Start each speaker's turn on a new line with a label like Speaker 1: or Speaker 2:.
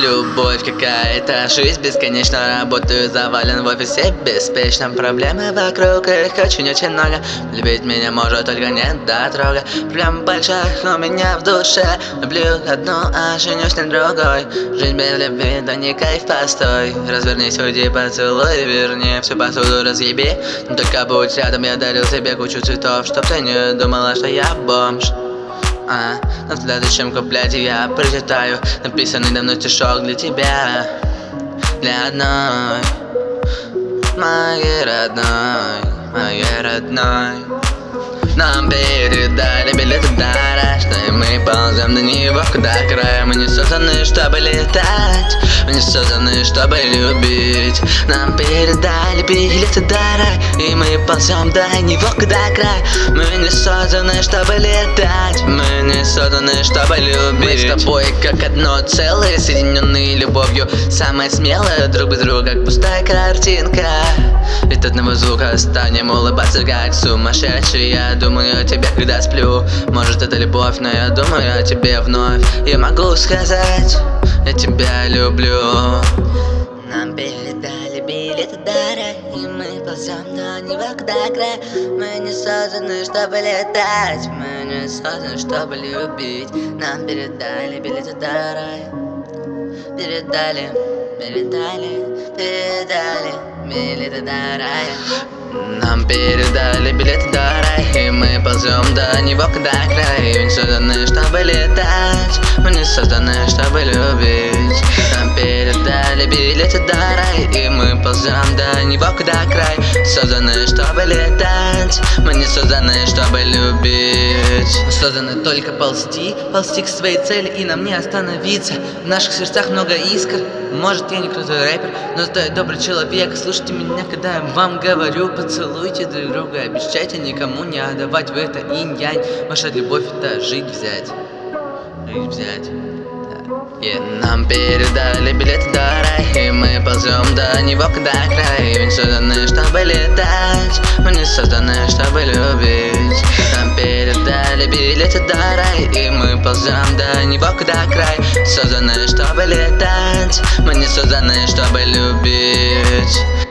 Speaker 1: любовь какая-то, жизнь бесконечно, работаю завален в офисе беспечно. Проблемы вокруг, их очень-очень много. Любить меня может, только не дотрога. Проблем больших у меня в душе. Люблю одну, а женюсь на другой. Жизнь без любви, да не кайф постой. Развернись, уйди, поцелуй, верни всю посуду разъеби. Но только будь рядом, я дарил себе кучу цветов, чтоб ты не думала, что я бомж. На следующем куплете я прочитаю написанный давно стишок для тебя, для одной, моей родной. Нам передали билеты до рожна, и мы ползем до него, куда края. Мы не созданы, чтобы летать, мы не созданы, чтобы любить. Нам передали билеты до рая, и мы ползем до него, куда край. Мы не созданы, чтобы летать, мы не созданы, чтобы любить. Мы с тобой как одно целое, соединенные любовью, самое смелое, друг без друга, как пустая картинка. От одного звука станем улыбаться, как сумасшедшие. Я думаю о тебе, когда сплю. Может, это любовь, но я думаю о тебе вновь. Я могу сказать, я тебя люблю. Нам передали билеты до рая, и мы ползем до него, куда край. Мы не созданы, чтобы летать, мы не созданы, чтобы любить. Нам передали билеты до рая, передали билеты до рая. Нам передали билеты до рая, и мы ползем до него, куда край. Мы не созданы, чтобы летать, мы не созданы, чтобы любить. Нам передали билеты до рая, и мы ползем до него, куда край. Созданы, чтобы летать, мы не созданы, чтобы любить. Мы созданы только ползти к своей цели, и нам не остановиться. В наших сердцах много искр. Может, я не крутой рэпер, но зато я добрый человек. Слушайте меня, когда я вам говорю, поцелуйте друг друга, обещайте никому не отдавать в это инь-янь. Ваша любовь — это жить взять. Нам передали билеты до рая, и мы ползем до него, куда край. Мы не созданы, чтобы летать, мы не созданы, чтобы любить. Нам передали билеты до рая, и мы ползем до него, куда край. Созданы, чтобы летать, мы не созданы, чтобы любить.